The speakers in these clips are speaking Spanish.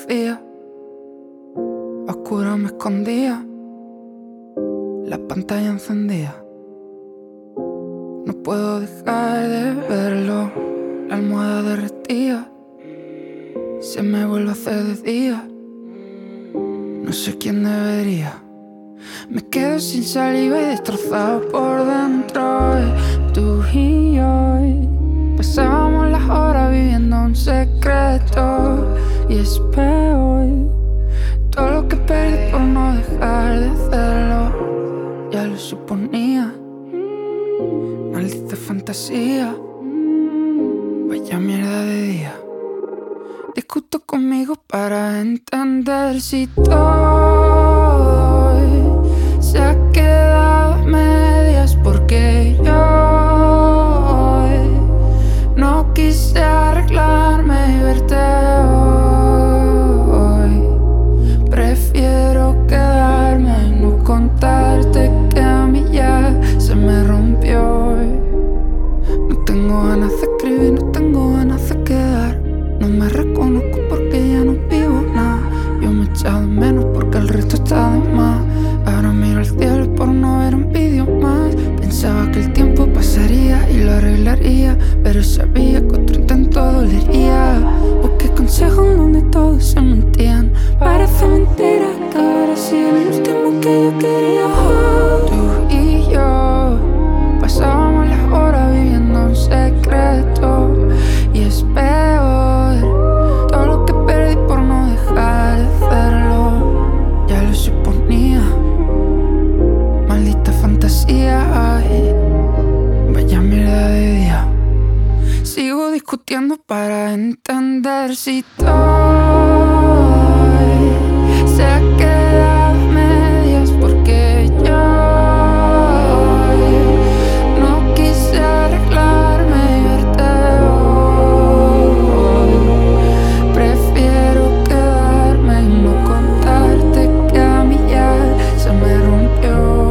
fotografía, a oscuras me escondía, la pantalla encendía. No puedo dejar de verlo, la almohada derretía, se me vuelve a hacer de día. No sé quién debería. Me quedo sin saliva y destrozado por dentro. Tú y yo pasábamos las horas viviendo un secreto, y es peor todo lo que perdí por no dejar de hacerlo. Ya lo suponía, maldita fantasía, vaya mierda de día. Discuto conmigo para entender si todo se ha quedado a medias, porque yo no quise arreglarme y verte hoy. Prefiero quedarme y no contarte que a mí ya se me rompió. No tengo ganas de escribir, no tengo ganas de quedar. No me reconozco porque ya no vivo nada. Yo me echaba de menos porque el resto está de más. Ahora miro al cielo por no ver un vídeo más. Pensaba que el tiempo pasaría y lo arreglaría, pero sabía que otro intento dolería. Busqué consejos donde todos se mentían. Parece mentira que ahora sigue el último que yo quería. Tú y yo pasábamos las horas viviendo un secreto, y es peor todo lo que perdí por no dejar de hacerlo. Ya lo suponía, maldita fantasía, ay, vaya mierda de día. Sigo discutiendo para entender si todo se ha quedado a medias, porque yo no quise arreglarme y verte hoy. Prefiero quedarme y no contarte que a mí ya se me rompió.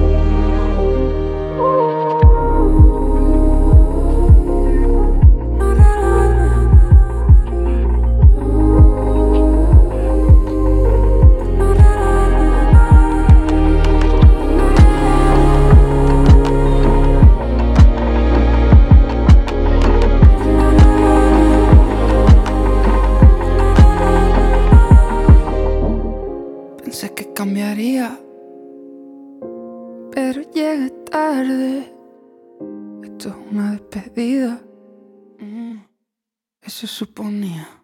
Pensé que cambiaría, pero llegué tarde. Esto es una despedida, eso suponía.